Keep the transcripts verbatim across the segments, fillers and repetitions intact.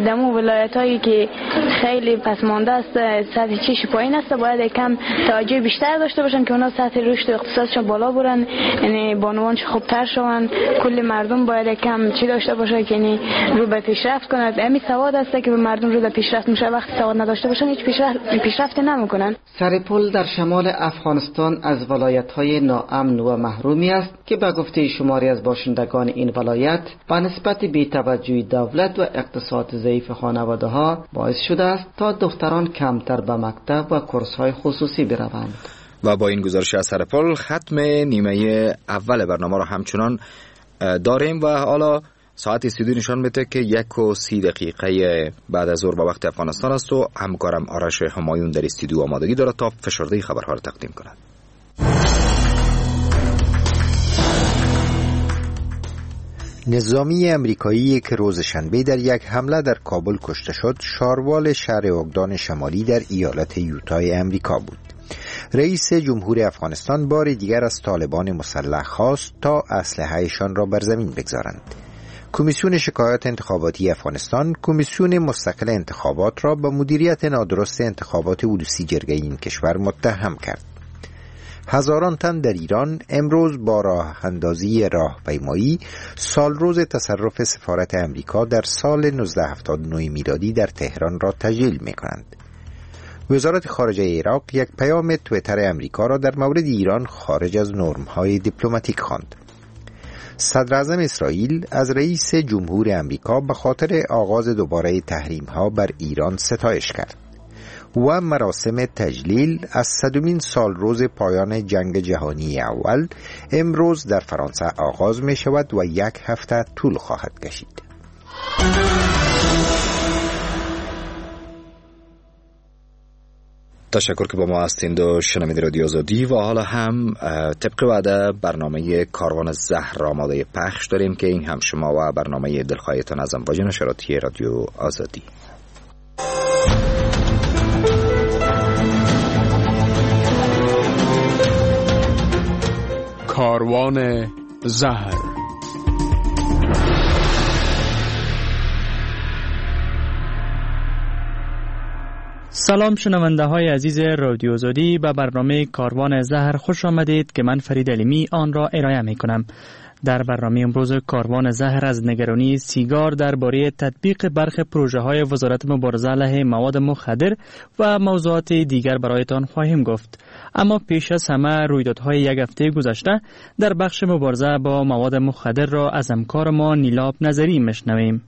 دمو ولایتایی که خیلی پسمانده است، سطح چیش پایین است، باید کم توجه بیشتر داشته باشن که اونا سطح رشد اقتصادشون بالا برن، یعنی بانوانش خوبتر شون. کل مردم باید کم چی داشته باشه که یعنی رو به پیشرفت کنه. همین سواد است که به مردم رو به پیشرفت میشه. وقتی سواد نداشته باشن هیچ پیشرفت پیشرفت نمیکنن. سرپل در شمال افغانستان از ولایت‌های ناامن و محرومی است که به گفته شماری از باشندگان این ولایت به نسبت بی‌توجهی دولت و اقتصاد ضعیف خانواده‌ها باعث شده است تا دختران کمتر به مکتب و کورس‌های خصوصی بروند. و با این گزارش از سرپل ختم نیمه اول برنامه را همچنان داریم و حالا ساعت استودیو نشان میده که یک و سی دقیقه بعد از ظهر به وقت افغانستان است و همکارم آرش همایون در استودیو آمادگی دارد تا فشرده خبرها را تقدیم کند. نظامی امریکایی که روز شنبه در یک حمله در کابل کشته شد، شاروال شهر اوگدان شمالی در ایالت یوتای امریکا بود. رئیس جمهور افغانستان بار دیگر از طالبان مسلح خواست تا اسلحه‌شان را بر زمین بگذارند. کمیسیون شکایات انتخاباتی افغانستان کمیسیون مستقل انتخابات را به مدیریت نادرست انتخابات ولوسی جرگه این کشور متهم کرد. هزاران تن در ایران امروز با راه اندازی راهپیمایی سال روز تصرف سفارت امریکا در سال نوزده هفتاد و نه میلادی در تهران را تجلیل می کنند. وزارت خارجه عراق یک پیام توییتر امریکا را در مورد ایران خارج از نرم‌های دیپلماتیک خواند. صدر اعظم اسرائیل از رئیس جمهور امریکا به خاطر آغاز دوباره تحریم‌ها بر ایران ستایش کرد و مراسم تجلیل از صدمین سال روز پایان جنگ جهانی اول امروز در فرانسه آغاز می شود و یک هفته طول خواهد کشید. تشکر که با ما هستید و شنونده رادیو آزادی. و حالا هم طبق وعده برنامه کاروان زهر آماده پخش داریم که این هم شما و برنامه دلخواهتان از امواج نشراتی رادیو آزادی. کاروان زهر. سلام شنونده های عزیز رادیو آزادی، به برنامه کاروان زهر خوش آمدید که من فرید علیمی آن را ارائه می کنم. در برنامه امروز کاروان زهر از نگرانی سیگار درباره تطبیق برخی پروژه های وزارت مبارزه علیه مواد مخدر و موضوعات دیگر برایتان خواهیم گفت. اما پیش از همه رویدادهای یک هفته گذشته در بخش مبارزه با مواد مخدر را از همکار ما نیلاب نظری میشنویم.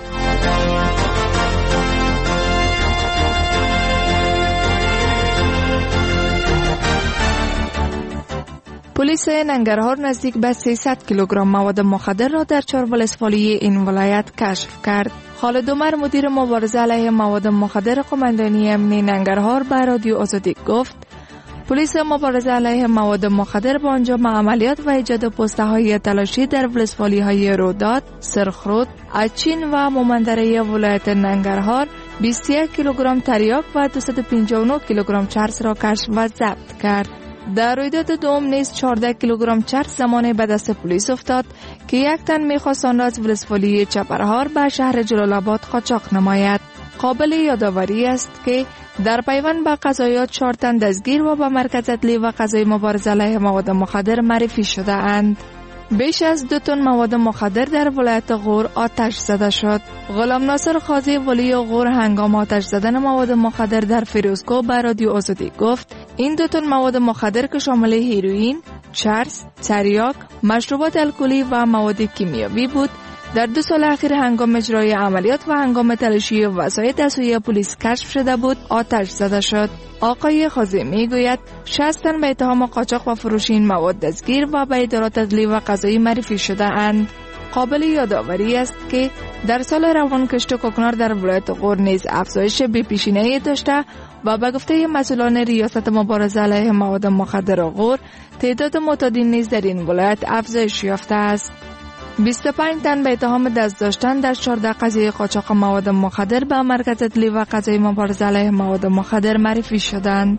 پلیس ننگرهار نزدیک به سیصد کیلوگرم مواد مخدر را در چهار ولسوالی این ولایت کشف کرد. خالد عمر مدیر مبارزه علیه مواد مخدر قماندانی امنی ننگرهار به رادیو آزادی گفت پلیس مبارزه علیه مواد مخدر با انجام عملیات و ایجاد پسته‌های تلاشی در ولسوالی‌های روداد، سرخرود، اچین و مومندره ولایت ننگرهار بیست و یک کیلوگرم تریاک و دویست و پنجاه و نه کیلوگرم چرس را کشف و ضبط کرد. در رویداد دوم نیز چهارده کیلوگرم چرس زمانی به دست پلیس افتاد که یک تن می‌خواست آن را از ولسوالی چپرهار به شهر جلال آباد قاچاق نماید. قابل یادآوری است که در پیوند به قضایات چهار تن دستگیر و به مرکز عدلی و قضایی مبارزه علیه مواد مخدر معرفی شده اند. بیش از دو تن مواد مخدر در ولایت غور آتش زده شد. غلام ناصر قاضی ولی غور هنگام آتش زدن مواد مخدر در فیروزکوه به رادیو آزادی گفت این دو تن مواد مخدر که شامل هیروئین، چرس، تریاک، مشروبات الکلی و مواد کیمیایی بود در دو سال اخیر هنگام اجرای عملیات و هنگام تلاشی وسایل دستویی پلیس کشف شده بود آتش زده شد. آقای قاضی میگوید شصت تن به اتهام قاچاق و فروش این مواد دستگیر و به ادارات عدلی و قضایی معرفی شده اند. قابل یادآوری است که در سال روان کشت کوکنار در ولایت غور نیز افزایش بی‌پیشینه‌ای داشته و به گفته مسئولان ریاست مبارزه علیه مواد مخدر غور تعداد معتادین نیز در این ولایت افزایش یافته است. بیست و پنج تن به اتهام دست داشتن در چهارده قضیه قاچاق مواد مخدر به مرکز عدلی و قضایی مبارزه علیه مواد مخدر معرفی شدند.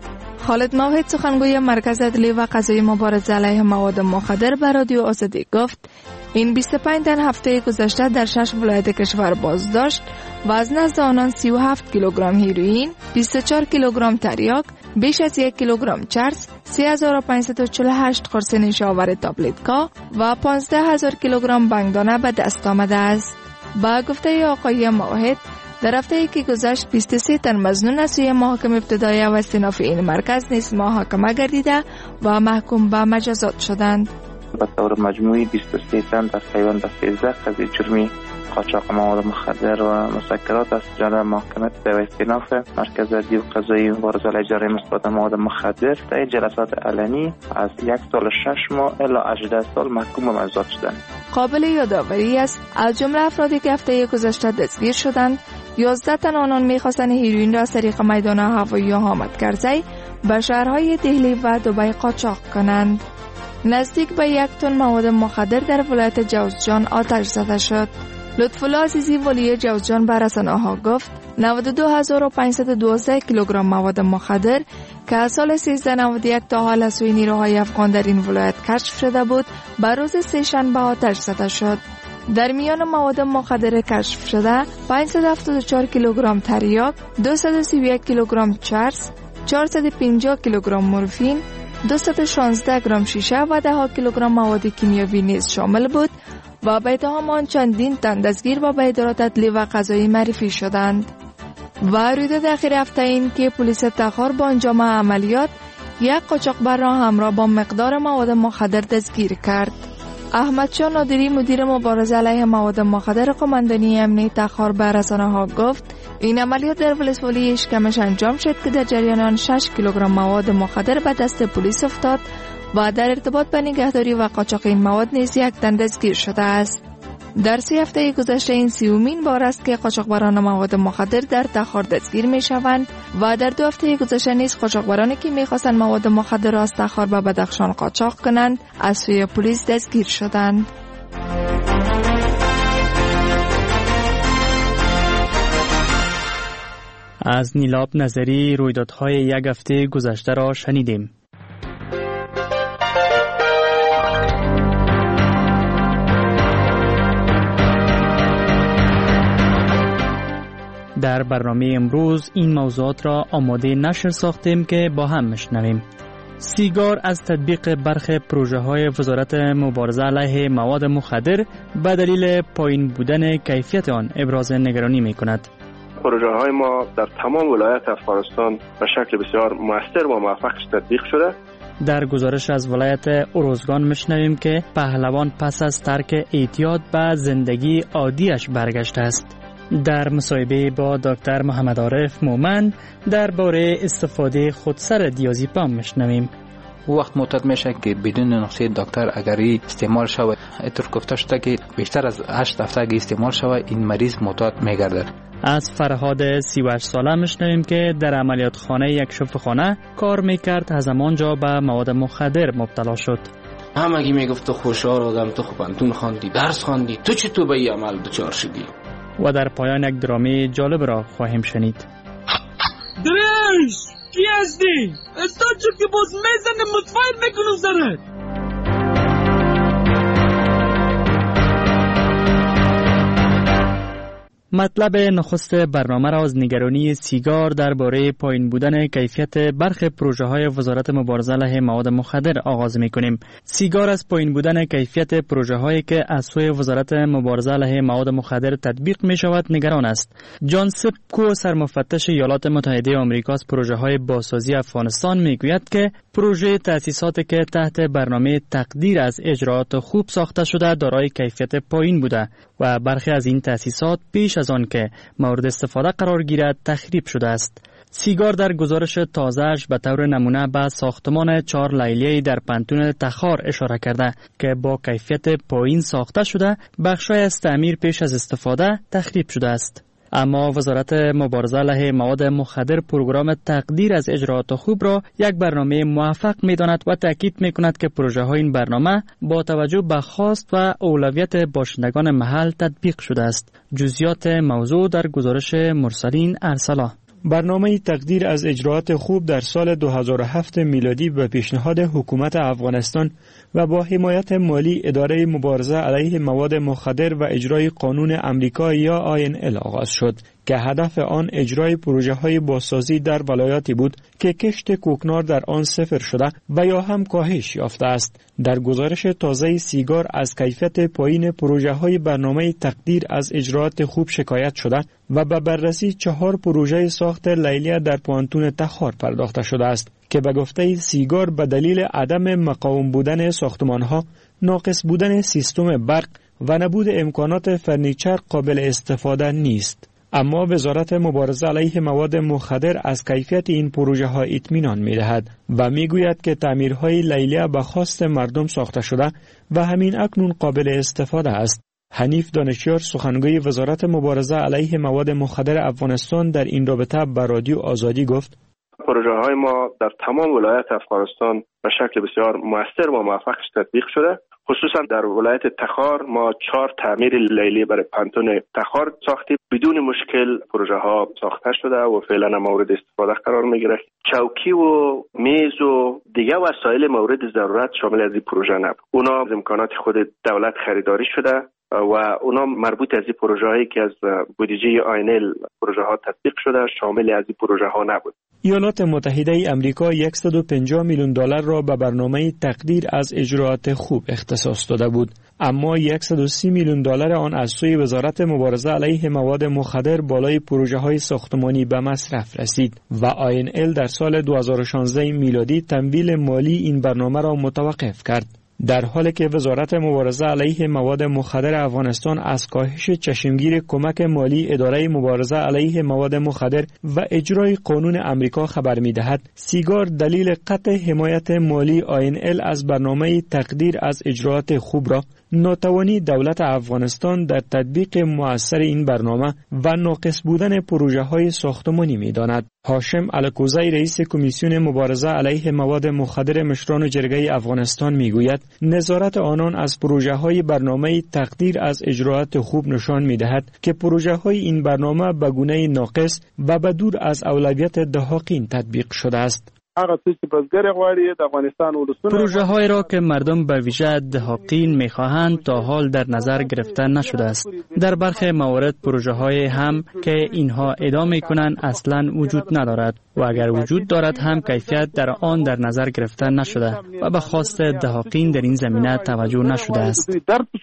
خالد موحد سخنگوی مرکز عدلی و قضایی مبارزه علیه مواد مخدر به رادیو آزادی گفت این بیست و پنج تن هفته گذشته در شش ولایت کشور بازداشت و از نزد آنان سی و هفت کیلوگرم هیروئین، بیست و چهار کیلوگرم تریاک، بیش از یک کیلوگرم چرس، سه هزار و پانصد و چهل و هشت قرص نیشاور تابلتکا و پانزده هزار کیلوگرم بنگدانه به دست آمده است. با گفته آقای موحد در هفته‌ای که گذشت بیست و سه تن مظنون از سوی محاکم ابتدایی و استیناف این مرکز نیز محاکمه گردیده و محکوم به مجازات شدند. به طور مجموعی بیست و سه تن در پیوند به سیزده قضیه جرمی قاچاق مواد مخدر و مسکرات است جلوی محکمه و استیناف مرکز عدلی و قضایی مبارزه علیه جرایم مثبت مواد مخدر در جلسات علنی از یک سال و شش ماه الی هجده سال محکوم به مجازات شدند. قابل یادآوری است از جمله افرادی که هفته گذشته دستگیر شدند، یازده تن آنان می‌خواستند هیروئین را از طریق میدان هوایی حامد کرزی به شهرهای دهلی و دبی قاچاق کنند. نزدیک به یک تن مواد مخدر در ولایت جوزجان آتش زده شد. لطفالله عزیزی ولی جوزجان به رسانه‌ها گفت نود و دو هزار و پانصد و دوازده کیلوگرم مواد مخدر که از سال سیزده نود و یک تا حال از سوی نیروهای افغان در این ولایت کشف شده بود به روز سه‌شنبه آتش زده شد. در میان مواد مخدر کشف شده پانصد و هفتاد و چهار کیلوگرم تریاک، دویست و سی و یک کیلوگرم چرس، چهارصد و پنجاه کیلوگرم مورفین، دویست و شانزده گرم شیشه و ده کیلوگرم مواد کیمیاوی نیز شامل بود و به اتهام آن چندین تن دستگیر و به ادارات عدلی و قضایی معرفی شدند. و رویداد اخیر هفته این که پلیس تخار با انجام عملیات یک قاچاقبر را همراه با مقدار مواد مخدر دستگیر کرد. احمدشاه نادری مدیر مبارزه علیه مواد مخدر قماندانی امنیتی تخار به رسانه‌ها گفت این عملیات در ولسوالی اشکمش انجام شد که در جریان آن شش کیلوگرم مواد مخدر به دست پلیس افتاد و در ارتباط با نگهداری و قاچاق این مواد نیز یک تن دستگیر شده است. در سه هفته گذشته این سیومین بار است که قاچاقبران مواد مخدر در تخار دستگیر می شوند و در دو هفته گذشته نیز قاچاقبرانی که می خواستند مواد مخدر را از تخار به بدخشان قاچاق کنند از سوی پلیس دستگیر شدند. از نیلاب نظری رویدادهای یک هفته گذشته را شنیدیم. در برنامه امروز این موضوعات را آماده نشر ساختیم که با هم مشنویم. سیگار از تطبیق برخی پروژه‌های وزارت مبارزه علیه مواد مخدر به دلیل پایین بودن کیفیت آن ابراز نگرانی می‌کند. پروژه‌های ما در تمام ولایات افغانستان به شکل بسیار موثر و موفق تطبیق شده. در گزارش از ولایت اروزگان مشنویم که پهلوان پس از ترک اعتیاد به زندگی عادیش برگشته است. در مصاحبه با دکتر محمد عارف مومن درباره استفاده خودسر دیازپام میشنویم. وقت معتاد میشه که بدون نسخه دکتر اگری استعمال شود، اینطور گفته شده که بیشتر از هشت هفته اگه استعمال شود این مریض معتاد میگردد. از فرهاد سی و هشت ساله میشنویم که در عملیات خانه یک شفاخانه کار میکرد، از همانجا به مواد مخدر مبتلا شد. همگی میگفت تو خوشحال آدم، تو خوبانتون خواندی، درس خواندی، تو چی تو به این عمل دچار شدی؟ و در پایان یک درامه جالب را خواهیم شنید. دریش کی هستی؟ استاد چون که باز میزنه متفاید میکنم زرد. مطلب نخست برنامه را از نگرانی سیگار درباره پایین بودن کیفیت برخی پروژه‌های وزارت مبارزه علیه مواد مخدر آغاز می‌کنیم. سیگار از پایین بودن کیفیت پروژه‌هایی که از سوی وزارت مبارزه علیه مواد مخدر تطبیق می‌شود نگران است. جان سپکو سرمفتش ایالات متحده آمریکا از پروژه‌های بازسازی افغانستان می‌گوید که پروژه تأسیساتی که تحت برنامه تقدیر از اجراات خوب ساخته شده دارای کیفیت پایین بوده و برخی از این تأسیسات پیش از آن که مورد استفاده قرار گیرد تخریب شده است. سیگار در گزارش تازه‌اش به طور نمونه به ساختمان چهار لیلیه‌ای در پنتون تخار اشاره کرده که با کیفیت پایین ساخته شده، بخشای از تعمیر پیش از استفاده تخریب شده است. اما وزارت مبارزه علیه مواد مخدر پروگرام تقدیر از اجراات خوب را یک برنامه موفق می‌داند و تاکید می‌کند که پروژه‌های این برنامه با توجه به خواست و اولویت باشندگان محل تطبیق شده است. جزئیات موضوع در گزارش مرسلین ارسلا. برنامه تقدیر از اجراعات خوب در سال دو هزار و هفت میلادی به پیشنهاد حکومت افغانستان و با حمایت مالی اداره مبارزه علیه مواد مخدر و اجرای قانون امریکا یا آی ان ال آغاز شد که هدف آن اجرای پروژه های بازسازی در ولایاتی بود که کشت کوکنار در آن صفر شده و یا هم کاهش یافته است. در گزارش تازه سیگار از کیفیت پایین پروژه های برنامه تقدیر از اجراعات خوب شکایت شده و به بررسی چهار پروژه ساخت لیلیه در پوانتون تخار پرداخته شده است که به گفته سیگار به دلیل عدم مقاوم بودن ساختمانها، ناقص بودن سیستم برق و نبود امکانات فرنیچر قابل استفاده نیست. اما وزارت مبارزه علیه مواد مخدر از کیفیت این پروژه ها اطمینان می دهد و می گوید که تعمیرهای لیلیه به خواست مردم ساخته شده و همین اکنون قابل استفاده است. حنیف دانشیار سخنگوی وزارت مبارزه علیه مواد مخدر افغانستان در این رابطه به رادیو آزادی گفت: پروژه های ما در تمام ولایت افغانستان به شکل بسیار موثر و موفق تطبیق شده. خصوصا در ولایت تخار ما چهار تعمیر لیلی برای پانتون تخار ساختیم. بدون مشکل پروژه ها ساخته شده و فعلا مورد استفاده قرار میگیره. چوکی و میز و دیگه وسایل مورد ضرورت شامل از این پروژه نبود. اونا از امکانات خود دولت خریداری شده و اونا مربوط از این پروژه هایی که از بودجه آی ان ال پروژه ها تطبیق شده شامل از این پروژه ها نبود. ایالات متحده امریکا صد و پنجاه میلیون دلار را به برنامه تقدیر از اجراعات خوب اختصاص داده بود، اما صد و سی میلیون دلار آن از سوی وزارت مبارزه علیه مواد مخدر بالای پروژه های ساختمانی به مصرف رسید و آی ان ال در سال دو هزار و شانزده میلادی تمویل مالی این برنامه را متوقف کرد. در حالی که وزارت مبارزه علیه مواد مخدر افغانستان از کاهش چشمگیر کمک مالی اداره مبارزه علیه مواد مخدر و اجرای قانون امریکا خبر می‌دهد، سیگار دلیل قطع حمایت مالی آی ان ال از برنامه تقدیر از اجراعات خوب را ناتوانی دولت افغانستان در تطبیق مؤثر این برنامه و ناقص بودن پروژه های ساختمانی می داند. هاشم الکوزی رئیس کمیسیون مبارزه علیه مواد مخدر مشران جرگه افغانستان می گوید نظارت آنان از پروژه های برنامه تقدیر از اجراعات خوب نشان می دهد که پروژه های این برنامه به گونه ناقص و به دور از اولویت دهاقین تطبیق شده است. پروژه های را که مردم به ویژه دهاقین میخواهند تا حال در نظر گرفته نشده است. در برخی موارد پروژه های هم که اینها ادامه کنند اصلا وجود ندارد و اگر وجود دارد هم کیفیت در آن در نظر گرفته نشده و به خواست دهاقین در این زمینه توجه نشده است.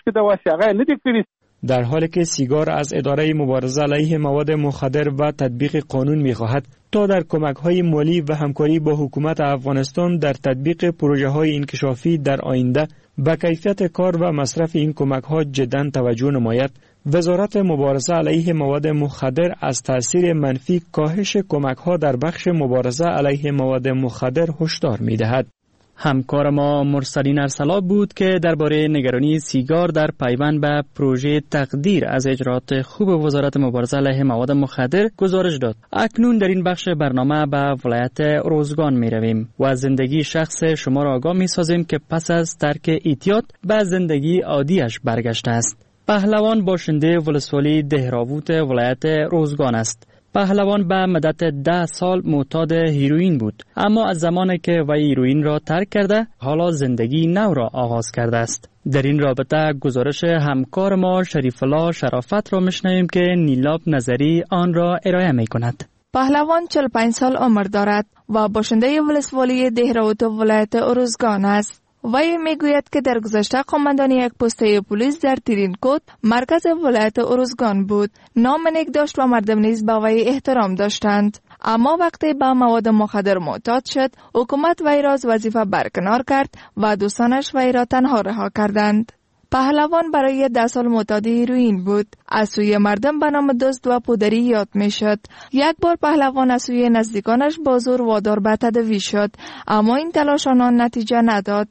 در حالی که سیگار از اداره مبارزه علیه مواد مخدر و تطبیق قانون می‌خواهد تا در کمک‌های مالی و همکاری با حکومت افغانستان در تطبیق پروژه‌های انکشافی در آینده به کیفیت کار و مصرف این کمک‌ها جداً توجه نماید، وزارت مبارزه علیه مواد مخدر از تأثیر منفی کاهش کمک‌ها در بخش مبارزه علیه مواد مخدر هشدار می‌دهد. همکار ما مرسلین ارسلاب بود که درباره نگرانی سیگار در پیوند به پروژه تقدیر از اجراعات خوب وزارت مبارزه علیه مواد مخدر گزارش داد. اکنون در این بخش برنامه به ولایت روزگان می رویم و از زندگی شخص شما را آگاه می سازیم که پس از ترک ایتیاد به زندگی عادیش برگشته است. پهلوان باشنده ولسوالی دهراوت ولایت روزگان است. پهلوان به مدت ده سال معتاد هیروئین بود، اما از زمانی که وی هیروئین را ترک کرده حالا زندگی نو را آغاز کرده است. در این رابطه گزارش همکار ما شریف الله شرافت را میشنویم که نیلاب نظری آن را ارائه می کند. پهلوان چهل و پنج سال عمر دارد و باشنده ولسوالی دهراوت ولایت روزگان است. وی میگوید که در گذشته قماندانی یک پسته پلیس در تیرینکوت مرکز ولایت ارزگان بود. نام نیک داشت و مردم نیز به وی احترام داشتند. اما وقتی به مواد مخدر معتاد شد، حکومت وی را از وظیفه برکنار کرد و دوستانش وی را تنها رها کردند. پهلوان برای ده سال معتاد هیروئین بود. از سوی مردم به نام دزد و پودری یاد می شد. یک بار پهلوان از سوی نزدیکانش با زور وادار به تداوی شد، اما این تلاش آنان نتیجه نداد.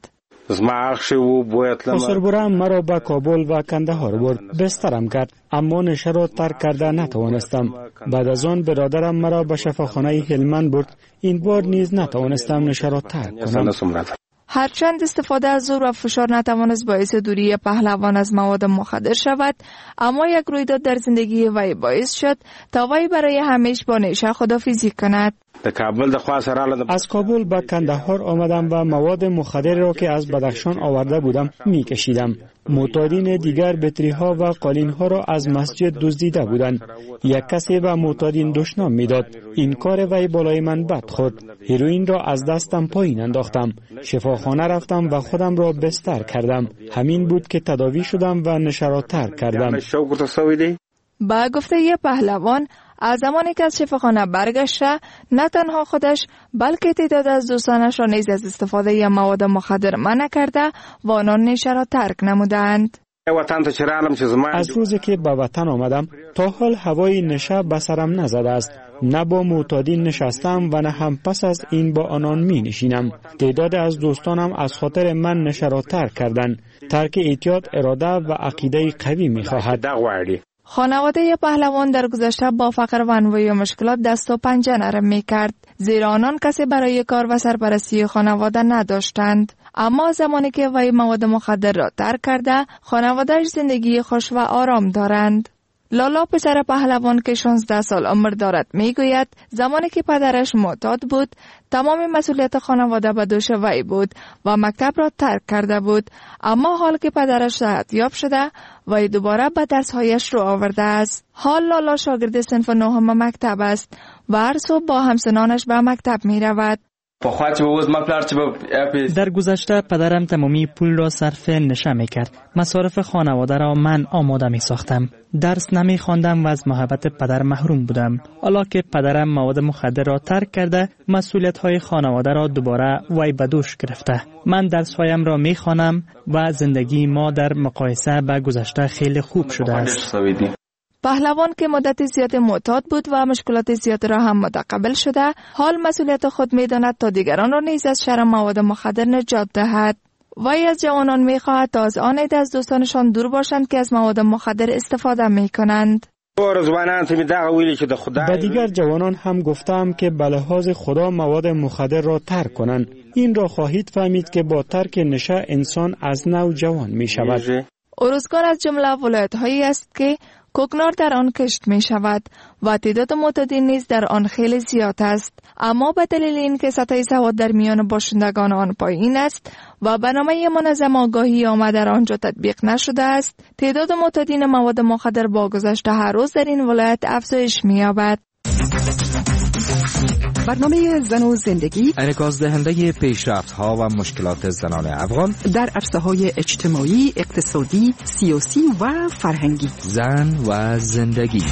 خسربرم مرا به کابل و کندهار برد. بسترم کرد، اما نشه را ترک کرده نتوانستم. بعد از آن برادرم مرا به شفاخانه هلمند برد. این بار نیز نتوانستم نشه را ترک کنم. هرچند استفاده از زور و فشار نتوانست باعث دوری پهلوان از مواد مخدر شود، اما یک رویداد در زندگی وی باعث شد تا وی برای همیشه با نشه خداحافظی کند. از کابل به کندهار آمدم و مواد مخدر را که از بدخشان آورده بودم می کشیدم. معتادین دیگر بطری ها و قالین ها را از مسجد دزدیده بودند. یک کسی به معتادین دشنام می داد. این کار وی بالای من بد خورد. هیروئین را از دستم پایین انداختم. شفاخانه رفتم و خودم را بستر کردم. همین بود که تداوی شدم و نشه را ترک کردم. با گفته یه پهلوان، از زمانی که از شفاخانه برگشته، نه تنها خودش بلکه تعداد از دوستانش را نیز از استفاده مواد مخدر منع کرده و آنان نشه را ترک نمودند. از روزی که به وطن آمدم تا حال هوای نشه به سرم نزده است. نه با معتادین نشستم و نه هم پس از این با آنان می نشینم. تعداد از دوستانم از خاطر من نشه را ترک کردند. ترک اعتیاد اراده و عقیده قوی می خواهد. خانواده پهلوان در گذشته با فقر و انواع مشکلات دست و پنجه نرم می کرد، زیرا آنان کسی برای کار و سرپرستی خانواده نداشتند. اما زمانی که وی مواد مخدر را ترک کرده، خانواده‌اش زندگی خوش و آرام دارند. لالا پسر پهلوان که شانزده سال عمر دارد می گوید زمانی که پدرش معتاد بود، تمام مسئولیت خانواده به دوش وی بود و مکتب را ترک کرده بود. اما حال که پدرش صحتیاب شده، وی دوباره به درسهایش رو آورده است. حال لالا شاگرد صنف نهم مکتب است و هر صبح با همسنانش به مکتب می رود. در گذشته پدرم تمامی پول را صرف نشه می کرد. مصارف خانواده را من آماده می ساختم. درس نمی خواندم و از محبت پدر محروم بودم. حالا که پدرم مواد مخدر را ترک کرده، مسئولیت های خانواده را دوباره وی به دوش گرفته. من درس هایم را می خوانم و زندگی ما در مقایسه با گذشته خیلی خوب شده است. پهلوان که مدت زیاد معتاد بود و مشکلات زیاد را هم متقبل شده، حال مسئولیت خود می داند تا دیگران را نیز از شر مواد مخدر نجات دهد. وی از جوانان می خواهد تا از آن عده از دوستانشان دور باشند که از مواد مخدر استفاده می کنند. به دیگر جوانان هم گفتم که به لحاظ خدا مواد مخدر را ترک کنند. این را خواهید فهمید که با ترک نشه انسان از نو جوان می شود. ارزگان از جمله ولایت هایی است که کوکنار در آن کشت می شود و تعداد معتادین نیز در آن خیلی زیاد است. اما به دلیل اینکه سطح سواد در میان باشندگان آن پایین است و برنامه منظم آگاهی عامه در آنجا تطبیق نشده است، تعداد معتادین مواد مخدر با گذشت هر روز در این ولایت افزایش می یابد. برنامه زن و زندگی انعکاس دهنده پیشرفت ها و مشکلات زنان افغان در عرصه های اجتماعی، اقتصادی، سیاسی و فرهنگی. زن و زندگی.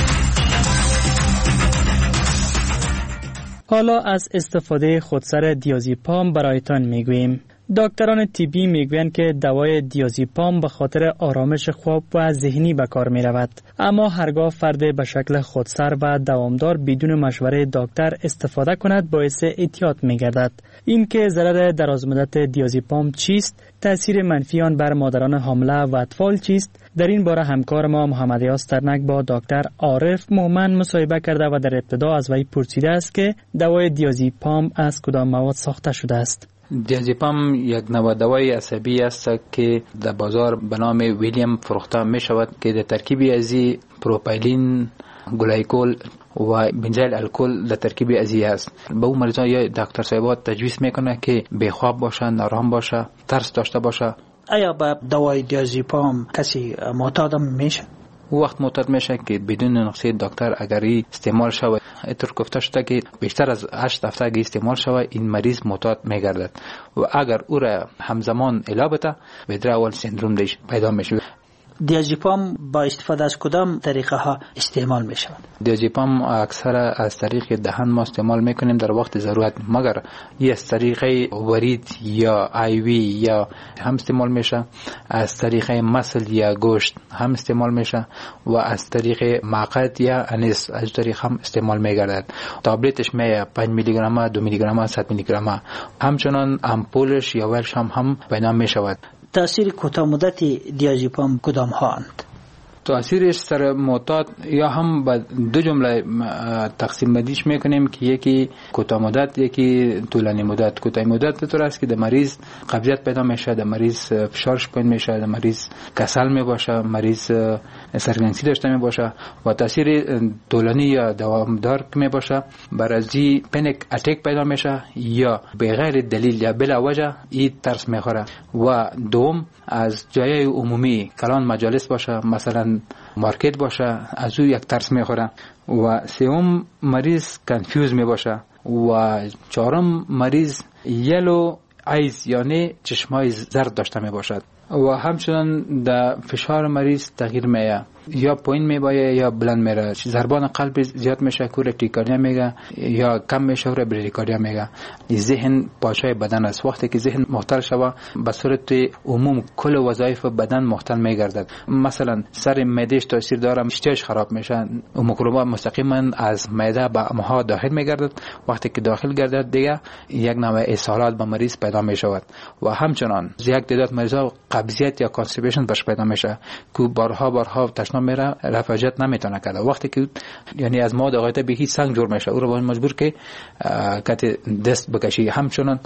حالا از استفاده خودسر دیازپام برایتان میگوییم. دکتران طبی میگویند که دوای دیازپام به خاطر آرامش خواب و ذهنی به کار می رود. اما هرگاه فرد به شکل خودسر و دوامدار بدون مشوره دکتر استفاده کند باعث اعتیاد می گردد. این که ضرر درازمدت دیازپام چیست، تاثیر منفی آن بر مادران حامله و اطفال چیست، در این باره همکار ما محمد یاس ترنک با دکتر عارف مومن مصاحبه کرده و در ابتدا از وی پرسیده است که دوای دیازپام از کدام مواد ساخته شده است. دیازپام یک نوع دوای عصبی است که در بازار به نام ویلیام فروخته می شود که در ترکیبی ازی پروپایلین، گلایکول و بنزایل الکل در ترکیبی ازی است. به اون مریضان یا دکتر صاحبات تجویز میکنه که بیخواب باشه، نارام باشه، ترس داشته باشه. آیا با دوای دیازپام کسی معتاد میشه؟ وقت معتاد میشه که بدون نقشه دکتر اگری استعمال شود. اینطور گفته شده که بیشتر از هشت هفته اگه استعمال شود این مریض معتاد میگردد و اگر او را همزمان علاج بده ویدرول سندروم دیش پیدا میشه. دیازپام با استفاده از کدام طریقه ها استعمال می شود؟ دیازپام اکثر از طریق دهن ما استعمال میکنیم در وقت ضرورت، مگر یه از طریق ورید یا آیوی یا هم استعمال میشه، از طریق مسل یا گوشت هم استعمال میشه و از طریق مقعد یا انیس از طریق هم استعمال میگردد. تابلتش می پنج میلی گرم، دو میلی گرم، صد میلی گرم، همچنان امپولش یا ولش هم هم پیدا میشود. تأثیر کوتاه مدت دیازپام کدام ها اند؟ تاثیرش سر معتاد یا هم به دو جمله تقسیم بندیش میکنیم که یکی کوتاه مدت یکی طولانی مدت. کوتاه مدت به طور است که در مریض قبضیت پیدا میشه، در مریض فشارش پایین میشه، در مریض کسل میباشه، مریض سرگرمی داشته میباشه و تاثیر طولانی یا دوامدار میباشه برازی پنیک اتاک پیدا میشه یا به غیر دلیل یا بلا وجه این ترس میخوره. و دوم از جای عمومی کلان مجالس باشه، مثلا مارکت باشه، از او یک ترس میخوره. و سوم مریض کنفیوز میباشه و چهارم مریض یلو ایز یعنی چشمای زرد داشته میباشد و همچنان در فشار مریض تغییر میه، یا پایین میبایه یا بلند میره، ضربان قلب زیاد میشه کور تیکاردیا میگه یا کم میشه و بریکاردیا میگه. ذهن پاشای بدن است. وقتی که ذهن معطل شوه به صورت عموم کل وظایف بدن معطل میگردد. مثلا سر معدهش تاثیر داره، اشتهاش خراب میشه، میکروبا مستقیما از معده به امعا داخل میگردد. وقتی که داخل گردد دیگه یک نوع اسهالات به مریض پیدا میشود و همچنان یک تعداد مریضا قبضیت یا کانستیپیشن برش پیدا میشه که بارها بارها تشنج میره، رفاجت نمیتونه کرده. وقتی که یعنی از مواد غایطه به هیچ سنگ جور میشه او رو باید مجبور که کت دست بکشی. همچنان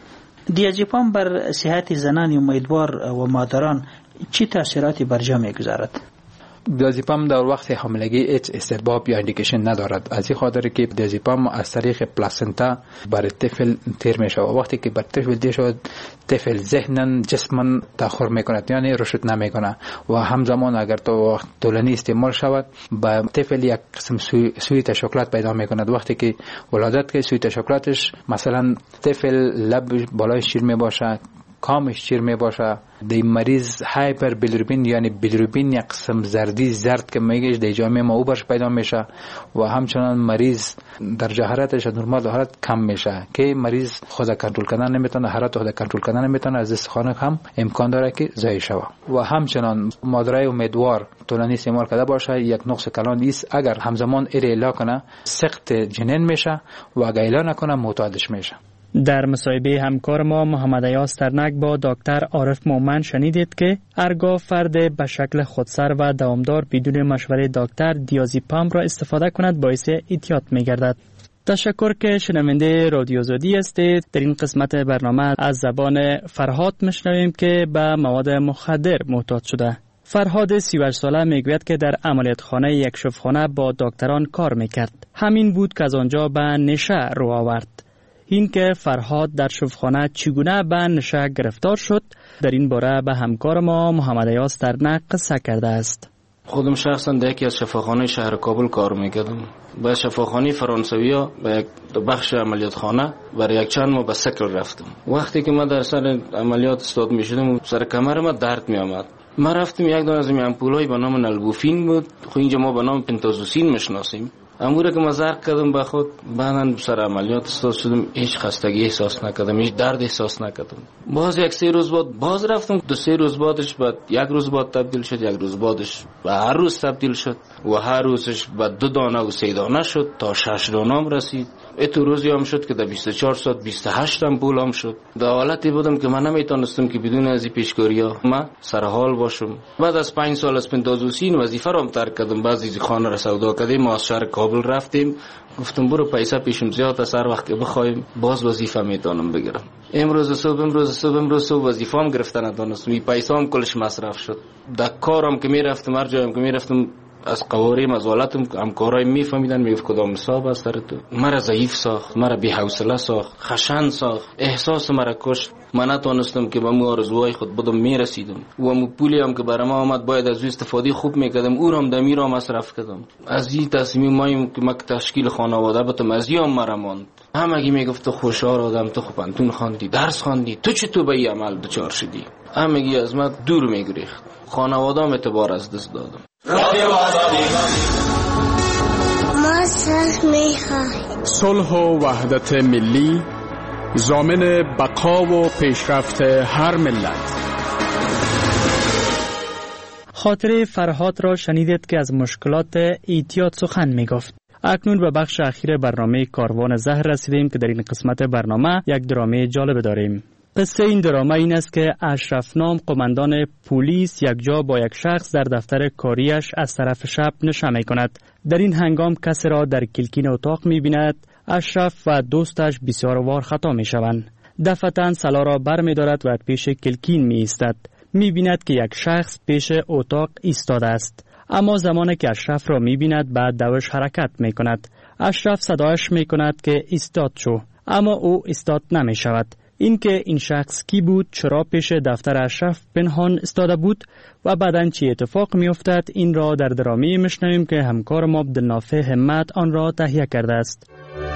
دیازپام بر صحت زنان امیدوار و مادران چی تاثیراتی بر جا میگذارد؟ دیازپام در وقت حاملگی هیچ استرباب یا اندیکیشن ندارد، از این خاطر که دیازپام از طریق پلاسنتا بر طفل تیر میشه و وقتی که بر طفل تیر شد طفل ذهناً جسماً تأخر میکند، یعنی رشد نمیکنه و همزمان اگر تو طولانی استعمال شود با طفل یک قسم سوی, سوی تشکلات پیدا میکند. وقتی که ولادت که سوی تشکلاتش مثلا طفل لب بالای شیر میباشه، کامش شیر می باشه، دی مریض هایپر بیلیروبین یعنی بیلیروبین یک قسم زردی زرد که میگه دی جامعه ما او برش پیدا میشه و همچنان مریض در حرارتش نرمال حالت کم میشه که مریض خود کنترل کردن نمیتونه، حرارت خود کنترل کردن نمیتونه، از استخوان هم امکان داره که ضعیف شود. و همچنان مادرای امیدوار طولانی استعمال کرده باشه یک نقص کلان است، اگر همزمان ایلا کنه سخت جنین میشه و اگر ایلا نکنه معتادش میشه. در مصاحبه همکار ما محمد ایاز ترنک با دکتر عارف مومن شنیدید که هرگاه فرد به شکل خودسر و دوامدار بدون مشوره دکتر دیازپام را استفاده کند باعث اعتیاد می‌گردد. تشکر که شنونده رادیو زودی هستید. در این قسمت برنامه از زبان فرهاد میشنویم که به مواد مخدر معتاد شده. فرهاد سی و هشت ساله میگوید که در عملیات خانه یک شفاخانه با دکتران کار میکرد. همین بود که از آنجا به نشه رو آورد. این که فرهاد در شفاخانه چگونه به نشه گرفتار شد در این باره به همکار ما محمد ایاز ترنک قصه کرده است. خودم شخصا در یکی از شفاخانه شهر کابل کار میکردم. به شفاخانه فرانسوی ها به یک بخش عملیات خانه برای یک چند ماه به سکل رفتم. وقتی که من در سر عملیات استاد میشدم سر کمر ما درد میآمد. ما رفتیم یک دانه از این امپولای به نام نلبوفین بود، خو اینجا ما به نام پنتازوسین میشناسیم. اموره که من زرق کردم به خود، بعداً سر عملیات استاد شدم، هیچ خستگی احساس نکردم، هیچ درد احساس نکردم. باز یک سه روز بعد باز رفتم، دو سه روز بعدش بعد یک روز بعد تبدیل شد، یک روز بعدش به هر روز تبدیل شد و هر روزش به دو دانه و سه دانه شد تا شش دانه رسید. اتو روزی هم شد که در بیست و چهار ساعت بیست و هشت امپول هم شد. در حالتی بودم که من نمیتونستم که بدون از این پیشگیری‌ها من سر حال باشم. بعد از پنج سال از پنتازوسین وظیفه رو ترک کردم، بعضی از خانه را سودا کردیم، ما از شهر کابل رفتیم، گفتم برو پیسه پیشم زیاد است، هر وقت که بخوایم باز وظیفه میتونم بگیرم. امروز صبح امروز صبح امروز صبح وظیفه هم گرفتن ندانستم، این پیسه هم کلش مصرف شد. در کارم که میرفتم، هر جایم که میرفتم از قواریم از والاتم همکارای میفهمیدن، میگفت کدام حساب است در تو. مرا ضعیف ساخت، مرا بی حوصله ساخت، خشن ساخت، احساس مرا کشت. من نتونستم که به مو آرزوهای خود بدم میرسیدم و مو پولی هم که برام آمد باید از استفاده خوب میکردم، او هم دمی را مصرف کردم. از این تصمیم مایم که من تشکیل خانواده بتم از این مرا ماند. همگی میگفت تو خوشحال آدم، تو خوب پانتون خواندی، درس خواندی، تو چطور به این عمل دچار شدی؟ همگی از من دور میگریخت. خانواده‌ام اعتبار از دست دادم. ما صلح میخواهیم، صلح و وحدت ملی، ضامن بقا و پیشرفت هر ملت. خاطره فرهاد را شنیدید که از مشکلات اعتیاد سخن میگفت. اکنون به بخش اخیر برنامه کاروان زهر رسیدیم که در این قسمت برنامه یک درامه جالب داریم. قصه این درامه این است که اشرف نام قماندان پلیس یک جا با یک شخص در دفتر کاریش از طرف شب نشه می کند. در این هنگام کسی را در کلکین اتاق می بیند. اشرف و دوستش بسیار وار خطا می شوند. دفعتاً سلا را بر می دارد و پیش کلکین می ایستد. می بیند که یک شخص پیش اتاق ایستاده است. اما زمانی که اشرف را می بیند بعد دوش حرکت می کند. اشرف صدایش می کند که ایستاد شو، اما او ایستاد نمی شود. این که این شخص کی بود، چرا پیش دفتر اشرف پنهان استاده بود و بعداً چی اتفاق می افتد، این را در درامی میشنویم که همکار ما عبدالنافع همت آن را تهیه کرده است.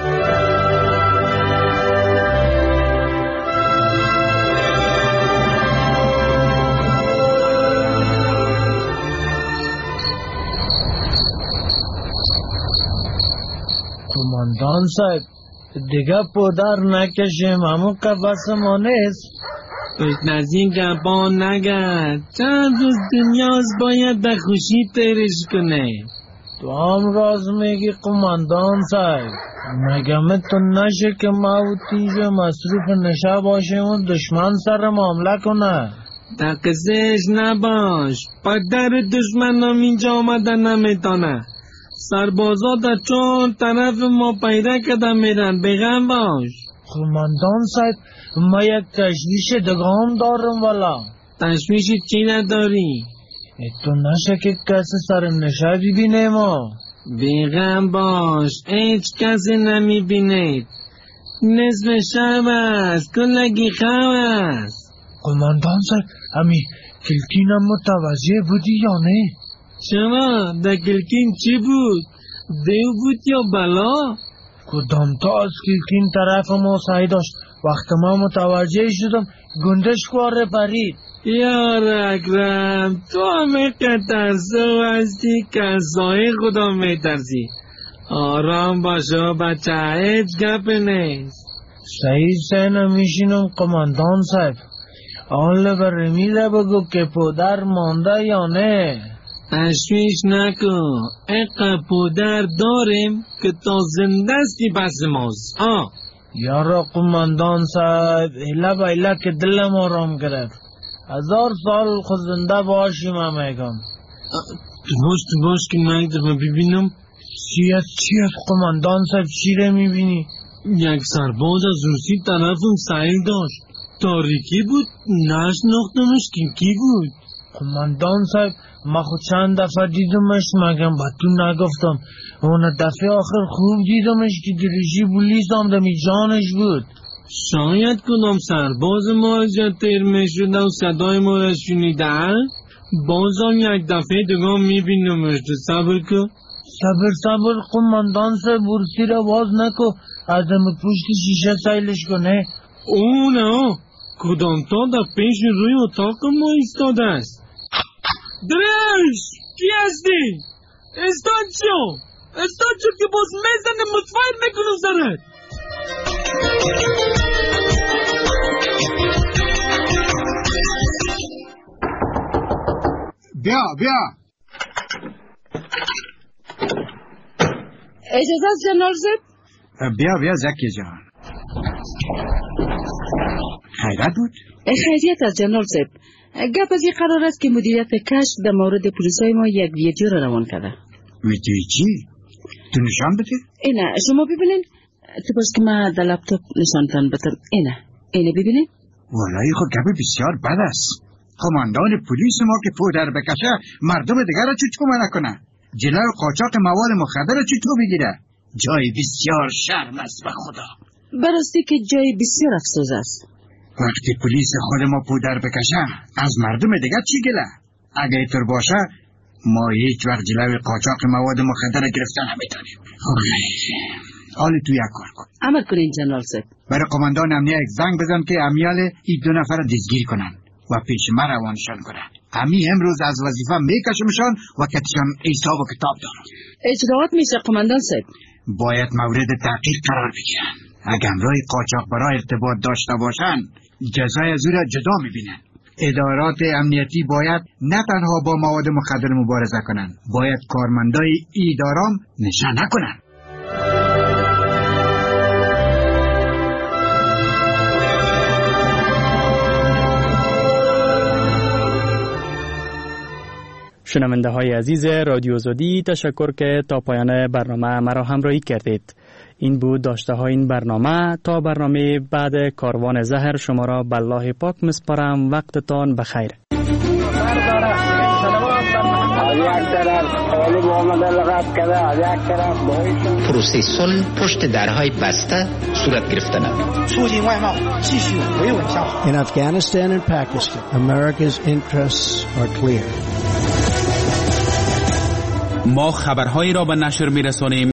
قماندان صاحب دیگه پودر نکشیم، همون قفص ما نیست. پشت نزدیک گپان نگرد، چند روز دنیاست باید به خوشی تیرش کنه. تو هم راز میگی قماندان صاحب. مگه میتون نشه که ما و تیجه مصروف نشه باشیم و دشمن سر معامله کنه؟ در قصهش نباش، پدر دشمن هم اینجا آمده نمیتانه. سربازا در چون طرف ما پیدا کده میرن، بغم باش. قماندان صاحب ما یک تشویش دگام دارم والا. تشویش چی نداری؟ تو نشه که کسی سر نشه ببینه ما. بغم باش، هیچ کسی نمیبینید. نصف شب است، کلگی خواب است. قماندان صاحب همی کلکینم متوجه بودی یا نه؟ شما در کلکین چی بود؟ دیو بود یا بلا؟ کدام تا از کلکین طرف ما سعی داشت. وقت ما متوجه شدم گندش کواره پرید. یار اکرم تو همه که ترسو هستی که از سایه خدا میترسی. آرام باشو بچه، هیچ گپ نیست. صحیح سه نمیشینم قماندان صاحب. آن لبر میده بگو که پودر مانده یا نه. تشویش نکن، اقا پودر داریم که تا زندستی پس ماست. آه یارا قماندان صاحب ایلا با ایلا که دلم آرام گرفت. هزار سال خود زنده باشیم هم میگم. تو باش تو باش که من یک دفعه ببینم. چی است چی است قماندان صاحب، چی رو میبینی؟ یک سرباز از روسی طرفم سعی داشت. تاریکی بود، نشناختمش که کی بود. قماندان صاحب ما خود چند دفعه دیدمش، مگم با تو نگفتم. اون دفعه آخر خوب دیدمش که دریجی بولیس هم دمی جانش بود. شاید کدام سرباز ما از جا تیر می شده و صدای ما را شنیده. باز هم یک دفعه دگاه می بینمش. صبر که صبر صبر قماندان صاحب، برسی را باز نکو، ازم پشت شیشه سایلش کنه. او نه، کدام تا در پیش روی اتاق ما ایستاده است. دریش کی هستی؟ استاد شو استاد شو که باز میزنه متفاید میکنم سرت. بیا بیا. اجازه است جنرال زد؟ بیا بیا زکی جان. خیرت بود؟ خیریت از جنرال زد. گپ از این قرار است که مدیریت کشف در مورد پلیسای ما یک ویدیو را روان کرده. ویدیو چی؟ تو نشان بده؟ اینه شما ببینین. تو باز که من در لپتاپ نشانتان بدم. اینه اینه ببینین. والای خود گپ بسیار بد است. قماندان پلیس ما که پودر بکشه مردم دیگر را چطور منع کنه؟ جلوی قاچاق مواد مخدر را چطور بگیره؟ جای بسیار شرم است به خدا. براستی که جای بسیار افسوس است. وقتی پلیس خود ما پودر بکشه از مردم دیگر چی گله؟ اگه اینطور باشه ما هیچ وقت جلوی قاچاق مواد مخدر گرفتن نمیتونیم. حالی تو یک کار کن. عمل کنین جنرال صاحب. برای قماندان امنیه یک زنگ بزن که امیال این دو نفر دستگیر کنن و پیش ما روانشان کنن. امی امروز از وظیفه میکشمشان و کتشان حساب و کتاب دارن. اجراعات میشه قماندان صاحب. باید مورد تحقیق قرار بگیرن. اگر امرای قاچاق برای ارتباط داشته باشن جزای از او را جدا میبینن. ادارات امنیتی باید نه تنها با مواد مخدر مبارزه کنن، باید کارمندای ایدارام نشه نکنن. شنونده های عزیز رادیو زودی، تشکر که تا پایان برنامه مرا همراهی کردید. این بود داشته های این برنامه. تا برنامه بعد کاروان زهر شما را به الله پاک مسپارم. وقتتان بخیر. پروسه صلح پشت درهای بسته صورت گرفته نمود. In Afghanistan and Pakistan, America's interests are clear. ما خبرهایی را به نشر می‌رسانیم